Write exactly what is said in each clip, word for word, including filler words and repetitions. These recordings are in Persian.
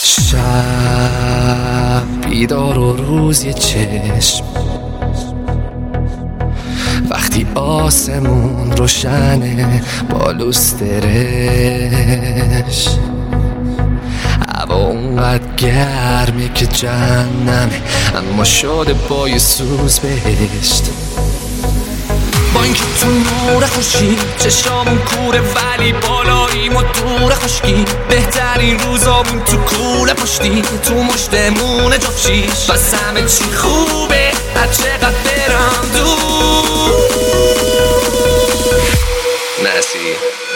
شب بیدار و روز یه چشم، وقتی آسمون روشنه با لوسترش، هوا اونقدر گرمه که جهنمه اما شده با یه سوز بهشت. با اینکه تو نور خوشی چشامون کوره ولی بالاییم و دور خشکی، بهترین روزامون تو کوله پشتی تو مشتمون جفشیش، بس همه چی خوبه هر چقدر برم دور. نسی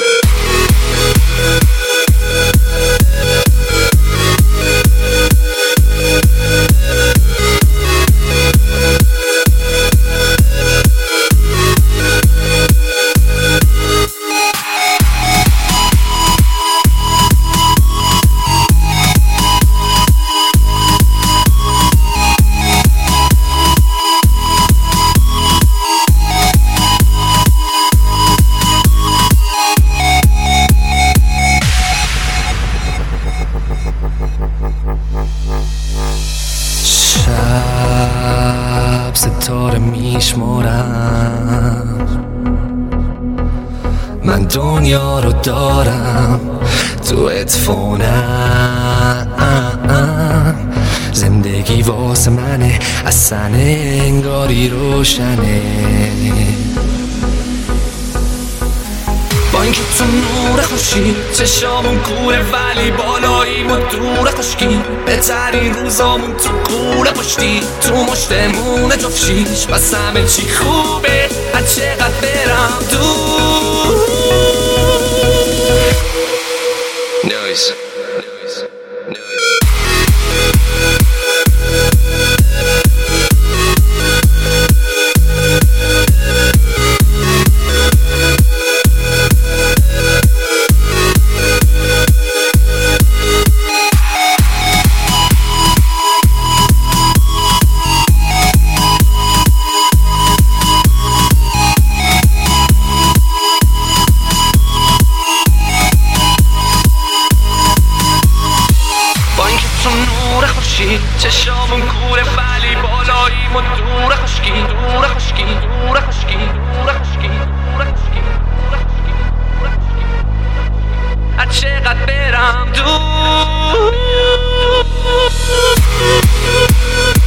شب ستاره میشمارم، من دنیا رو دارم تو ادفونم، زندگی واسه منه اصلا انگاری روشنه. با اینکه تو نور خوشی چشامون کوره ولی بالاییم و دور خشکی، بهترین روزامون تو کوله پشتی تو مشتمون جفشیش، بس همه چی خوبه هر چقدر برم دور. نویز چشامون کوره ولی بالاییم و دور خشکی دور خشکی دور خشکی دور خشکی دور خشکی دور خشکی هر چقدر برم دور.